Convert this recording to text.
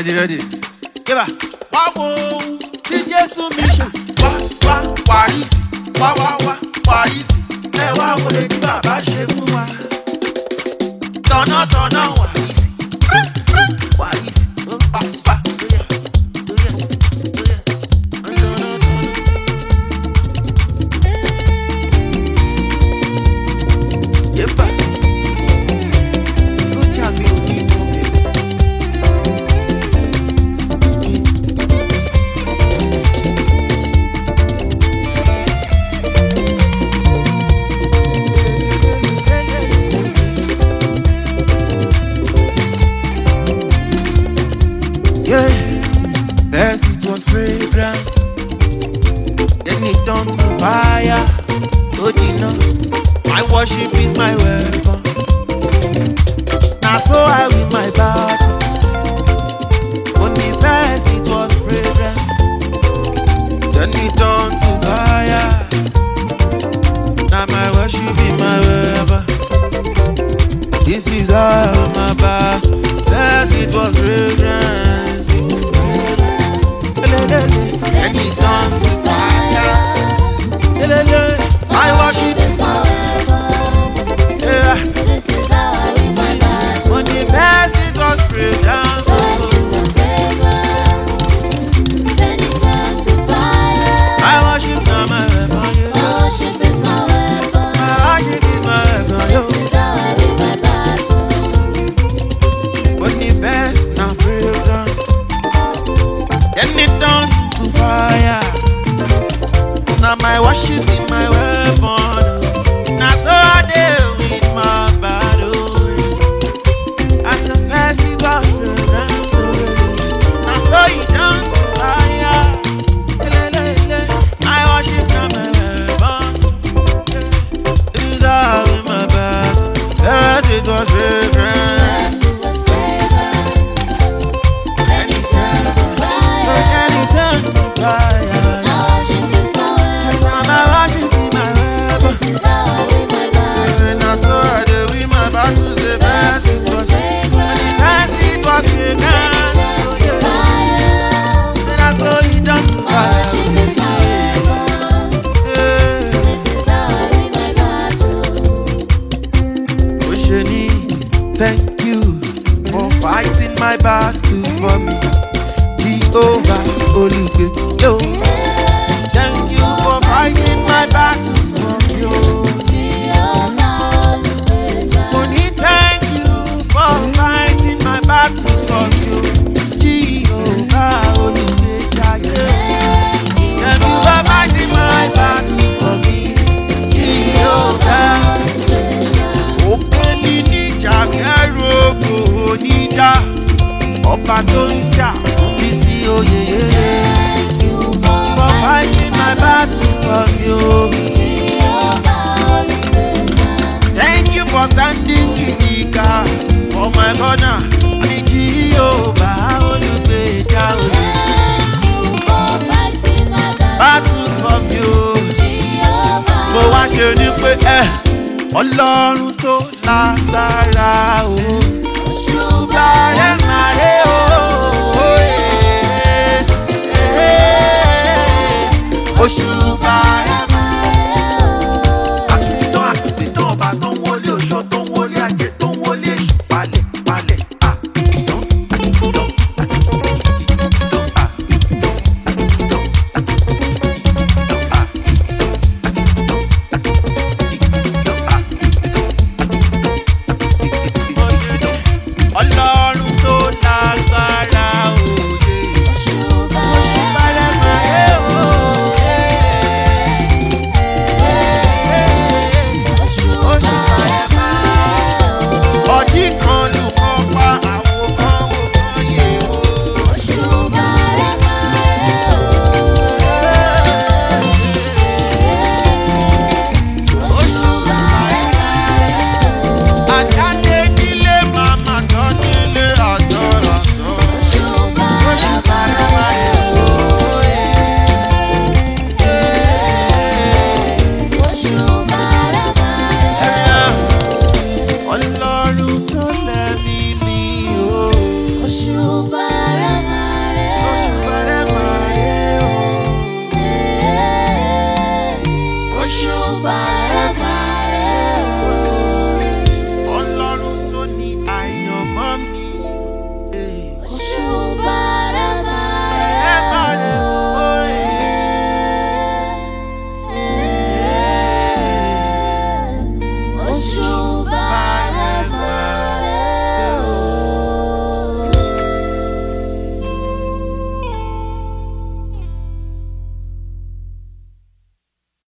Ready. Give her. Wow, Jesus mission. Wá easy. Wá easy. Ẹ wá wọlé tí bàbá ṣe fún wa. Tọ̀nà wá easy. Wá easy. Pa. First it was fragrant, then it turned to fire. Oh, you know, my worship is my weapon. Now so I win my battle. Only first it was fragrant, then it turned to fire. Now my worship is my weapon. This is all my battle. First it was fragrant. And it's on to fire. My worship is my weapon. Yeah. This is how I win my battle. When the best it was fragrance. First it was fragrance, then it turned to fire. My worship now my weapon. Yeah. My worship is my weapon. My worship is my weapon. This is how I win my battle. When the best now fragrance, then it turned to fire. Now my worship is my weapon. Now so I deal with my battle. As a first it was fragrance. Now so you turned to fire. I worship now my weapon. This is how in my battle. First it was fragrance. First it was fragrance, then it turned to fire. Then it turned to fire. My worship is my weapon. My worship is my weapon. This is how I win my battle. Now so I do win my battles. The First first it was fragrance, first it was then it turned to fire. Then I saw you done to My fire. worship is my weapon. This is how I win my battle. Osheni, thank you for fighting my battles for me. Jehovah, Olugbe, yo. Thank you for fighting my battles for me, yo. Oni, thank you for fighting my battles for me, yo. Jehovah, Olugbe, yeah. Thank you for fighting my battles for me, Jehovah. Òkèlì níjà kẹ́rù ògbò níjà, ọba tó ń jà fún mi sí oyè. For fighting my battles for you. Thank you for standing in the car for my corner. Ani Jehovah Olugbeja o. Battles from you. Mo wá ṣe ní pé Ọlọ́run tó lágbára o.